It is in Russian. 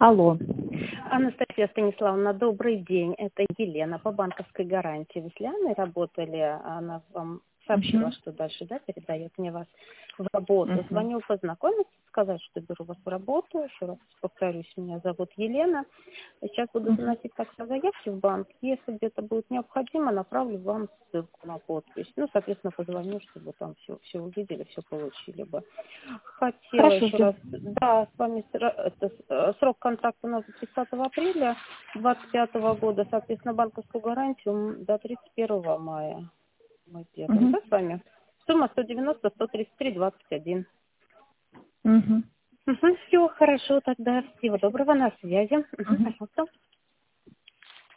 Алло. Анастасия Станиславовна, добрый день. Это Елена по банковской гарантии. Вы с Лианой работали? Она вам сообщила, что дальше, да, передает мне вас в работу. Звоню познакомиться, сказать, что беру вас в работу. Еще раз повторюсь, меня зовут Елена. Сейчас буду заносить также заявки в банк. Если где-то будет необходимо, направлю вам ссылку на подпись. Ну, соответственно, позвоню, чтобы там все увидели, все получили бы. Хотела Хорошо, еще жду. раз, да, с вами срок контракта у нас до 30 апреля 2025 года, соответственно, банковскую гарантию до 31 мая мы держим, да, с вами? Сумма 190-133-21. Мгм. Все хорошо, тогда всего доброго, на связи. Пожалуйста.